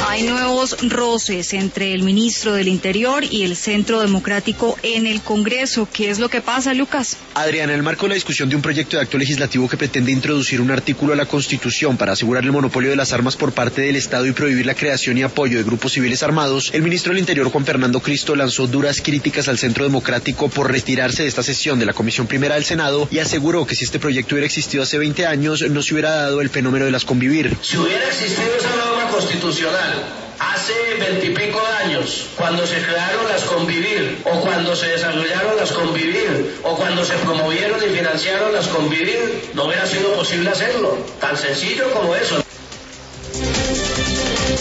Hay nuevos roces entre el ministro del Interior y el Centro Democrático en el Congreso. ¿Qué es lo que pasa, Lucas? Adriana, en el marco de la discusión de un proyecto de acto legislativo que pretende introducir un artículo a la Constitución para asegurar el monopolio de las armas por parte del Estado y prohibir la creación y apoyo de grupos civiles armados, el ministro del Interior, Juan Fernando Cristo, lanzó duras críticas al Centro Democrático por retirarse de esta sesión de la Comisión Primera del Senado y aseguró que si este proyecto hubiera existido hace 20 años, no se hubiera dado el fenómeno de las convivir. Si hubiera existido esa norma constitucional hace 20 y pico de años, cuando se crearon las convivir, o cuando se desarrollaron las convivir, o cuando se promovieron y financiaron las convivir, no hubiera sido posible hacerlo. Tan sencillo como eso.